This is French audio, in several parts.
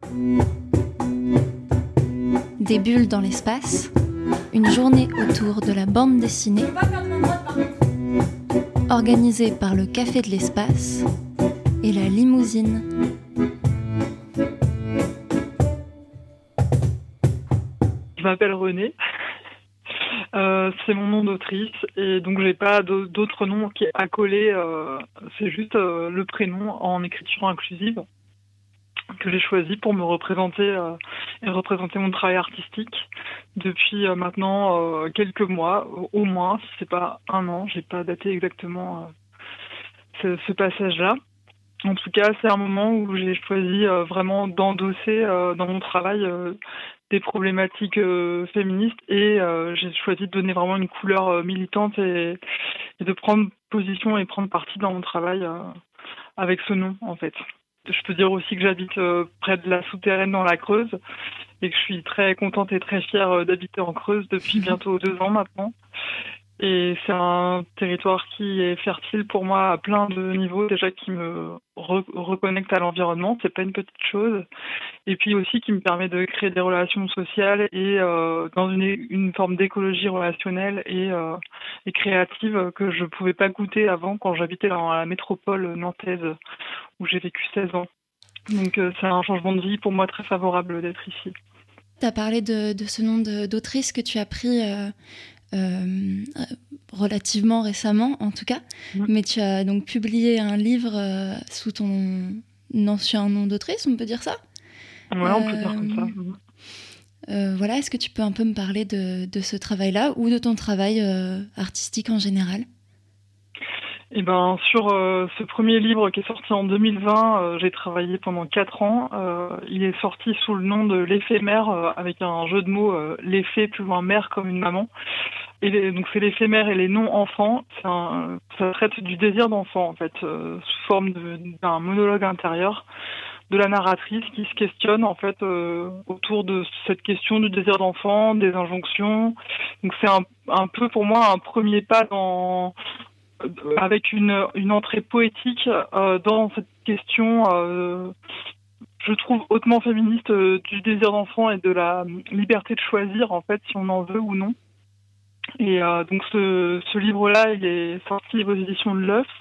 Des bulles dans l'espace, une journée autour de la bande dessinée, organisée par le Café de l'Espace et la Limousine. Je m'appelle Renée, c'est mon nom d'autrice et donc j'ai pas d'autre nom qui est accolé, c'est juste le prénom en écriture inclusive que j'ai choisi pour me représenter et représenter mon travail artistique depuis maintenant quelques mois, au moins, si c'est pas un an, j'ai pas daté exactement ce passage-là. En tout cas, c'est un moment où j'ai choisi vraiment d'endosser dans mon travail des problématiques féministes et j'ai choisi de donner vraiment une couleur militante et de prendre position et prendre parti dans mon travail avec ce nom, en fait. Je peux dire aussi que j'habite près de la souterraine dans la Creuse et que je suis très contente et très fière d'habiter en Creuse depuis bientôt 2 ans maintenant. Et c'est un territoire qui est fertile pour moi à plein de niveaux, déjà qui me reconnecte à l'environnement, c'est pas une petite chose. Et puis aussi qui me permet de créer des relations sociales et dans une forme d'écologie relationnelle et créative que je pouvais pas goûter avant quand j'habitais dans la métropole nantaise où j'ai vécu 16 ans. Donc c'est un changement de vie pour moi très favorable d'être ici. Tu as parlé de ce nom d'autrice que tu as pris relativement récemment, en tout cas. Mais tu as donc publié un livre sous ton ancien nom d'autrice, on peut dire ça ? Ouais, on peut dire comme ça. Voilà, est-ce que tu peux un peu me parler de ce travail-là ou de ton travail artistique en général ? Eh ben, sur ce premier livre qui est sorti en 2020, j'ai travaillé pendant 4 ans. Il est sorti sous le nom de l'éphémère, avec un jeu de mots, l'effet plus loin mère comme une maman. Et donc c'est l'éphémère et les non-enfants. Ça traite du désir d'enfant, en fait, sous forme d'un monologue intérieur de la narratrice qui se questionne en fait autour de cette question du désir d'enfant, des injonctions. Donc c'est un peu pour moi un premier pas avec une entrée poétique dans cette question, je trouve hautement féministe, du désir d'enfant et de la liberté de choisir en fait si on en veut ou non. Et donc ce livre-là, il est sorti aux éditions de l'œuf.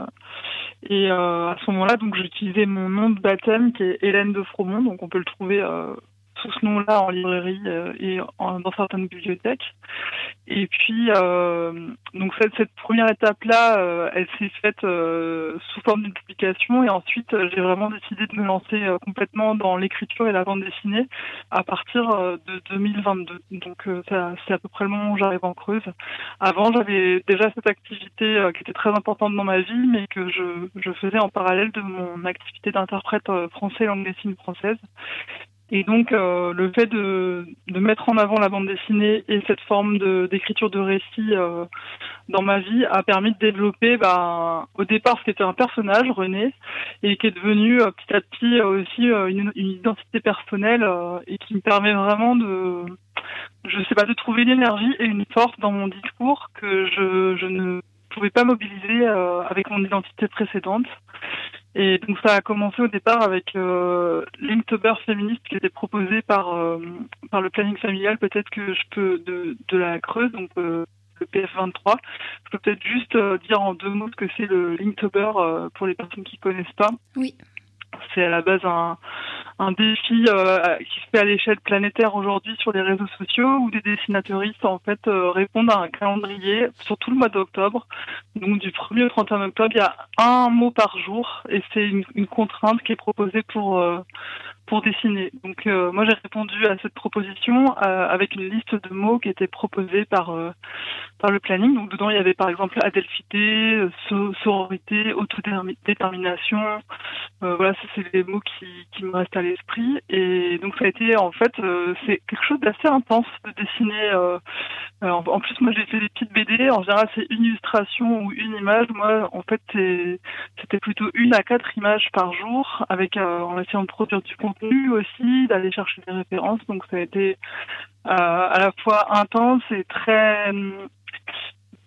Et à ce moment-là, donc j'ai utilisé mon nom de baptême qui est Hélène de Fromont, donc on peut le trouver sous ce nom-là en librairie et dans certaines bibliothèques. Et puis donc cette première étape-là, elle s'est faite sous forme d'une publication et ensuite j'ai vraiment décidé de me lancer complètement dans l'écriture et la bande dessinée à partir de 2022. Donc c'est à peu près le moment où j'arrive en Creuse. Avant, j'avais déjà cette activité qui était très importante dans ma vie, mais que je faisais en parallèle de mon activité d'interprète français langue des signes française. Et donc, le fait de mettre en avant la bande dessinée et cette forme d'écriture de récit dans ma vie a permis de développer, au départ, ce qui était un personnage, René, et qui est devenu petit à petit aussi une identité personnelle et qui me permet vraiment de trouver l'énergie et une force dans mon discours que je ne pouvais pas mobiliser avec mon identité précédente. Et donc ça a commencé au départ avec l'Inktober féministe qui était proposé par le planning familial, peut-être que je peux de la Creuse, donc le PF23. Je peux peut-être juste dire en 2 mots ce que c'est le Linktober pour les personnes qui connaissent pas. Oui. C'est à la base un défi qui se fait à l'échelle planétaire aujourd'hui sur les réseaux sociaux où des dessinateuristes en fait répondent à un calendrier sur tout le mois d'octobre. Donc du 1er au 31 octobre, il y a un mot par jour et c'est une contrainte qui est proposée pour dessiner. Donc moi j'ai répondu à cette proposition avec une liste de mots qui était proposée par le planning. Donc dedans il y avait par exemple adelphité, sororité, autodétermination. Voilà, c'est les mots qui me restent à l'esprit. Et donc ça a été en fait c'est quelque chose d'assez intense de dessiner. En plus moi j'ai fait des petites BD. En général c'est une illustration ou une image. Moi en fait c'était plutôt 1 à 4 images par jour avec en essayant de produire du contenu aussi, d'aller chercher des références. Donc ça a été à la fois intense et très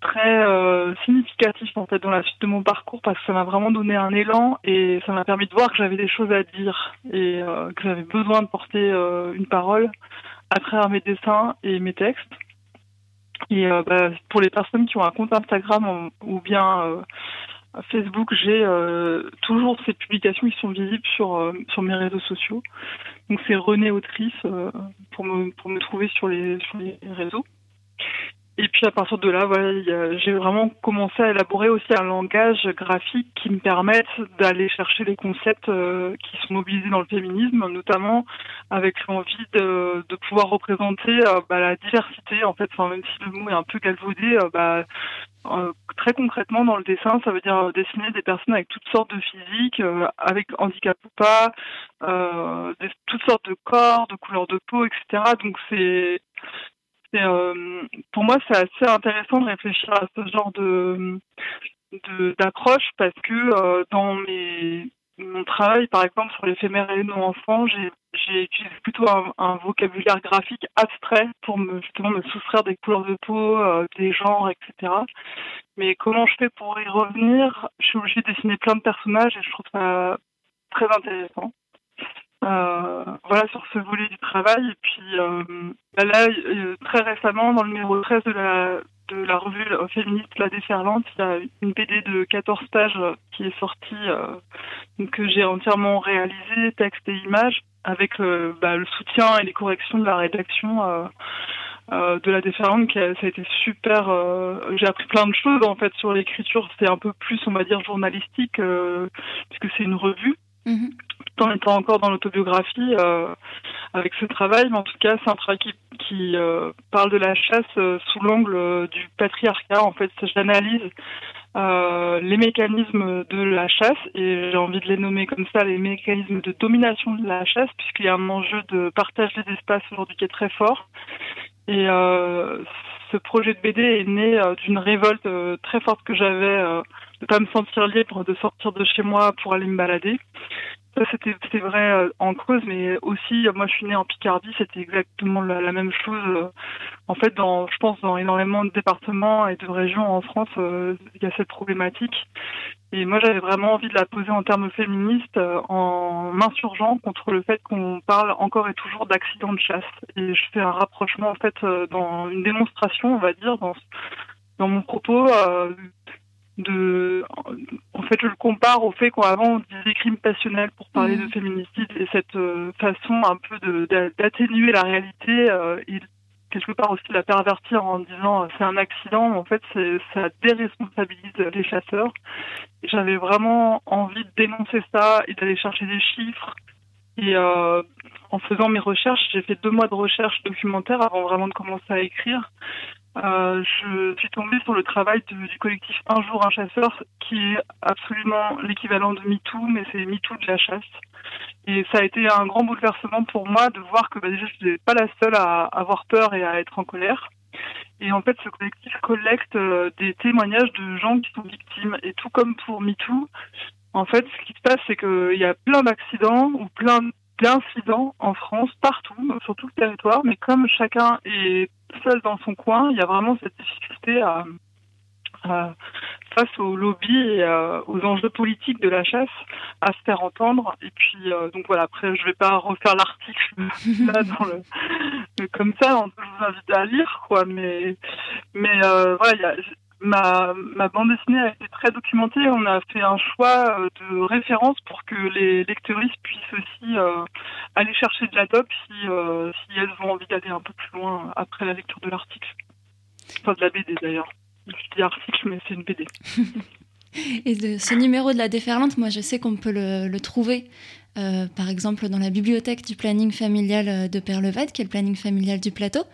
très significatif en fait dans la suite de mon parcours parce que ça m'a vraiment donné un élan et ça m'a permis de voir que j'avais des choses à dire et que j'avais besoin de porter une parole à travers mes dessins et mes textes. Et pour les personnes qui ont un compte Instagram ou bien Facebook, j'ai toujours ces publications qui sont visibles sur mes réseaux sociaux. Donc c'est Renée Autrice pour me trouver sur les réseaux. Et puis à partir de là, voilà, j'ai vraiment commencé à élaborer aussi un langage graphique qui me permette d'aller chercher les concepts qui sont mobilisés dans le féminisme, notamment avec l'envie de pouvoir représenter la diversité. En fait, enfin, même si le mot est un peu galvaudé, très concrètement dans le dessin, ça veut dire dessiner des personnes avec toutes sortes de physiques, avec handicap ou pas, toutes sortes de corps, de couleurs de peau, etc. Donc pour moi, c'est assez intéressant de réfléchir à ce genre d'approche parce que dans mon travail, par exemple, sur l'éphémère et les non-enfants, j'ai utilisé plutôt un vocabulaire graphique abstrait pour justement me soustraire des couleurs de peau, des genres, etc. Mais comment je fais pour y revenir? Je suis obligée de dessiner plein de personnages et je trouve ça très intéressant. Voilà sur ce volet du travail. Et puis là, très récemment, dans le numéro 13 de la revue féministe La Déferlante, il y a une BD de 14 pages qui est sortie, que j'ai entièrement réalisée, texte et images, avec le soutien et les corrections de la rédaction de La Déferlante. Ça a été super. J'ai appris plein de choses en fait sur l'écriture. C'est un peu plus, on va dire, journalistique, puisque c'est une revue. Mm-hmm. Tout en étant encore dans l'autobiographie avec ce travail, mais en tout cas c'est un travail qui parle de la chasse sous l'angle du patriarcat. En fait, j'analyse les mécanismes de la chasse et j'ai envie de les nommer comme ça, les mécanismes de domination de la chasse, puisqu'il y a un enjeu de partage des espaces aujourd'hui qui est très fort. Et ce projet de BD est né d'une révolte très forte que j'avais de pas me sentir libre de sortir de chez moi pour aller me balader. Ça, c'était vrai en Creuse, mais aussi, moi, je suis née en Picardie, c'était exactement la même chose. En fait, je pense, dans énormément de départements et de régions en France, il y a cette problématique. Et moi, j'avais vraiment envie de la poser en termes féministes, en m'insurgeant contre le fait qu'on parle encore et toujours d'accidents de chasse. Et je fais un rapprochement, en fait, dans une démonstration, on va dire, dans mon propos, en fait, je le compare au fait qu'avant on disait crime passionnel pour parler de féminicide et cette façon un peu d'atténuer la réalité et quelque part aussi de la pervertir en disant c'est un accident. En fait, ça déresponsabilise les chasseurs. Et j'avais vraiment envie de dénoncer ça et d'aller chercher des chiffres. Et en faisant mes recherches, j'ai fait 2 mois de recherche documentaire avant vraiment de commencer à écrire. Je suis tombée sur le travail du collectif Un jour un chasseur, qui est absolument l'équivalent de MeToo, mais c'est MeToo de la chasse. Et ça a été un grand bouleversement pour moi de voir que déjà je n'étais pas la seule à avoir peur et à être en colère. Et en fait, ce collectif collecte des témoignages de gens qui sont victimes. Et tout comme pour MeToo, en fait, ce qui se passe, c'est qu'il y a plein d'accidents ou plein d'incidents en France, partout, sur tout le territoire, mais comme chacun est seul dans son coin, il y a vraiment cette difficulté face aux lobbies et aux enjeux politiques de la chasse à se faire entendre. Et puis, donc voilà, après, je vais pas refaire l'article là comme ça, je vous invite à lire, quoi, mais voilà, ma bande dessinée a été très documentée. On a fait un choix de référence pour que les lectrices puissent aussi aller chercher de la doc si elles ont envie d'aller un peu plus loin après la lecture de l'article. Enfin, de la BD d'ailleurs. Je dis article, mais c'est une BD. Et de ce numéro de La Déferlante, moi je sais qu'on peut le trouver par exemple dans la bibliothèque du planning familial de Père-Levade, qui est le planning familial du plateau.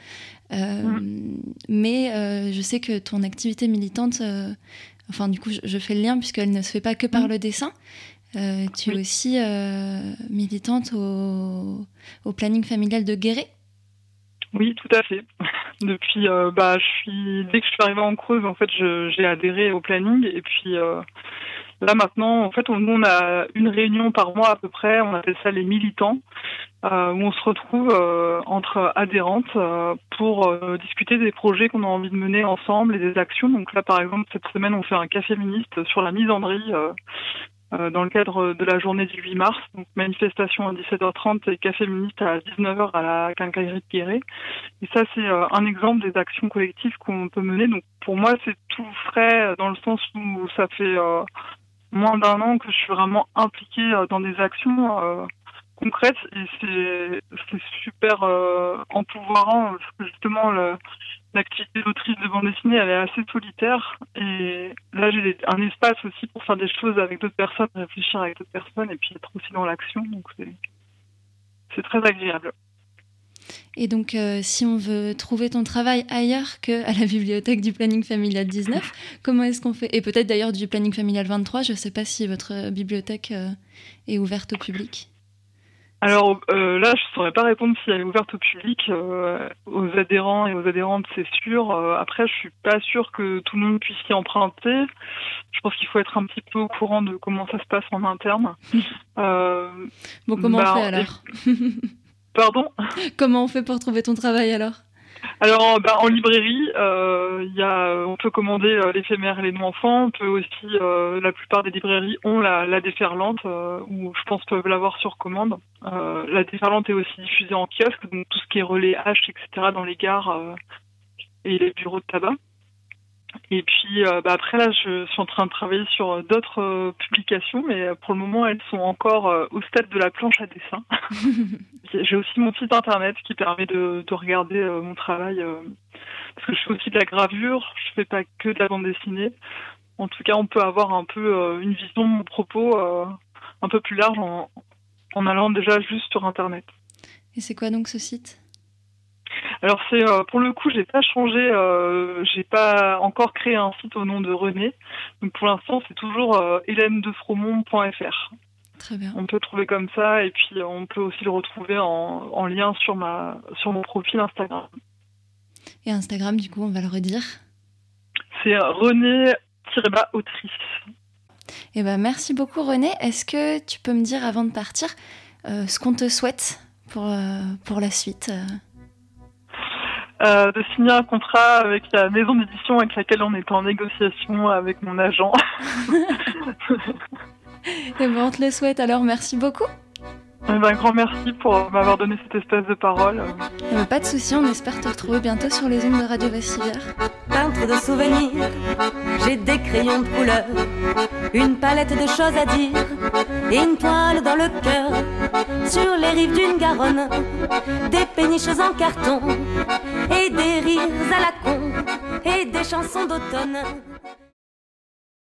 Mais je sais que ton activité militante, enfin du coup je fais le lien puisqu'elle ne se fait pas que par le dessin. Tu es aussi militante au planning familial de Guéret. Oui, tout à fait. Depuis, dès que je suis arrivée en Creuse, en fait, j'ai adhéré au planning et puis Là maintenant, en fait, nous on a une réunion par mois à peu près, on appelle ça les militants, où on se retrouve entre adhérentes pour discuter des projets qu'on a envie de mener ensemble et des actions. Donc là, par exemple, cette semaine, on fait un café féministe sur la misandrie dans le cadre de la journée du 8 mars. Donc manifestation à 17h30 et café féministe à 19h à la quincaillerie de Guéret. Et ça, c'est un exemple des actions collectives qu'on peut mener. Donc pour moi, c'est tout frais dans le sens où ça fait moins d'un an que je suis vraiment impliquée dans des actions concrètes et c'est super empouvoirant parce que justement l'activité d'autrice de bande dessinée elle est assez solitaire et là j'ai un espace aussi pour faire des choses avec d'autres personnes, réfléchir avec d'autres personnes et puis être aussi dans l'action, donc c'est très agréable. Et donc, si on veut trouver ton travail ailleurs qu'à la bibliothèque du Planning Familial 19, comment est-ce qu'on fait ? Et peut-être d'ailleurs du Planning Familial 23, je ne sais pas si votre bibliothèque est ouverte au public. Alors là, je ne saurais pas répondre si elle est ouverte au public, aux adhérents et aux adhérentes, c'est sûr. Après, je suis pas sûre que tout le monde puisse y emprunter. Je pense qu'il faut être un petit peu au courant de comment ça se passe en interne. Bon, comment on fait alors ? Pardon ? Comment on fait pour trouver ton travail alors ? Alors, en librairie, on peut commander l'éphémère et les noms-enfants. On peut aussi, la plupart des librairies ont la déferlante, ou je pense peuvent l'avoir sur commande. La déferlante est aussi diffusée en kiosque, donc tout ce qui est relais H, etc. dans les gares et les bureaux de tabac. Et puis après là, je suis en train de travailler sur d'autres publications, mais pour le moment, elles sont encore au stade de la planche à dessin. J'ai aussi mon site internet qui permet de regarder mon travail, parce que je fais aussi de la gravure, je fais pas que de la bande dessinée. En tout cas, on peut avoir un peu une vision de mon propos un peu plus large en allant déjà juste sur internet. Et c'est quoi donc ce site ? Alors c'est pour le coup, j'ai pas changé, j'ai pas encore créé un site au nom de René. Donc pour l'instant, c'est toujours hélènedefromont.fr. Très bien. On peut trouver comme ça et puis on peut aussi le retrouver en lien sur mon profil Instagram. Et Instagram, du coup, on va le redire. C'est René-autrice. Eh ben merci beaucoup René. Est-ce que tu peux me dire avant de partir ce qu'on te souhaite pour la suite de signer un contrat avec la maison d'édition avec laquelle on est en négociation avec mon agent. Et ben on te le souhaite alors, merci beaucoup. Un grand merci pour m'avoir donné cette espèce de parole. Pas de souci, on espère te retrouver bientôt sur les ondes de Radio Vassivière. Peintre de souvenirs, j'ai des crayons de couleur, une palette de choses à dire et une toile dans le cœur. Sur les rives d'une Garonne, des péniches en carton et des rires à la con et des chansons d'automne.